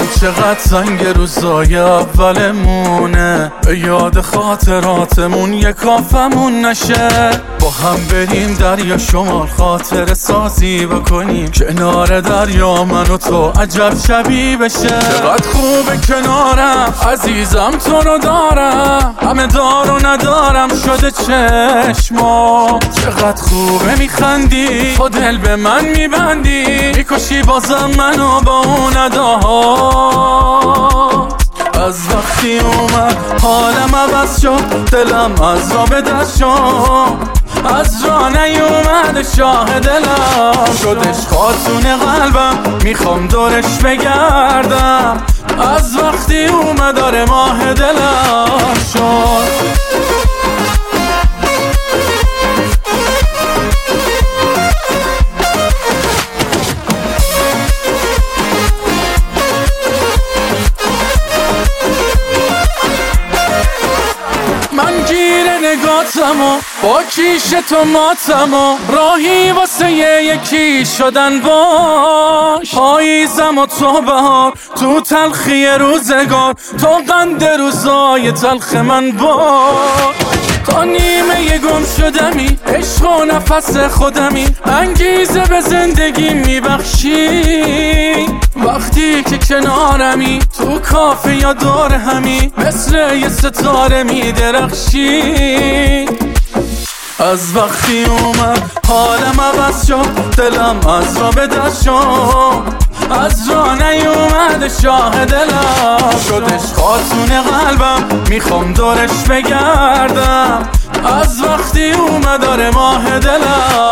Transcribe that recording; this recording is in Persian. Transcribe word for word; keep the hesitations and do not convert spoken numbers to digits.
دلم چقدر سنگ روزای اولمونه، به یاد خاطراتمون یه کافمون نشه. با هم بریم دریا شمال خاطر سازی بکنیم، کنار دریا من و تو عجب شبی بشه. چقدر خوبه کنارم عزیزم تو رو دارم، همه دار و ندارم شده چشما. چقدر خوبه میخندی با دل به من میبندی، میکشی بازم منو با اون اداها. از وقتی اومد حالم عوض شد، دلم از را به دست شد، از را نیومد شاه دلم شدش خاتون قلبم، میخوام دورش بگردم. از وقتی اومد داره ماه دلم شد. من گیر نگاتم و با کیش تو ماتم و راهی واسه یکی شدن باش. پاییزم و تو بهار تو تلخی روزگار، تو قند روزای تلخ من باش. تا نیمه گم شدمی عشق و نفس خودمی، انگیزه به زندگی میبخشی. وقتی که کنارمی تو کافه یا دور همی، مثل یه ستاره میدرخشی. از وقتی اومد حالم عوض شد، دلم از را به دست شد، از را نیومد شاه دلم شدش خاتون قلبم، میخوام دورش بگردم. از وقتی اومد داره ماه دلم